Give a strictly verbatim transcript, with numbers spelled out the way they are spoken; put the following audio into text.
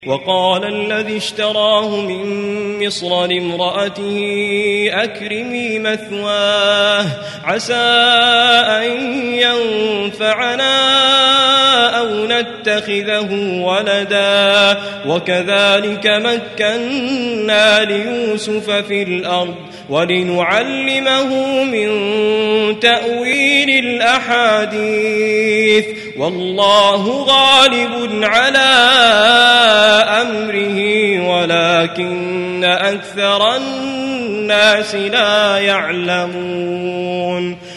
وقال الذي اشتراه من مصر لامرأته أكرمي مثواه عسى أن ينفعنا أو نتخذه ولدا وكذلك مكنا ليوسف في الأرض ولنعلمه من تأويل الأحاديث والله غالب على أمره ولكن أكثر الناس لا يعلمون.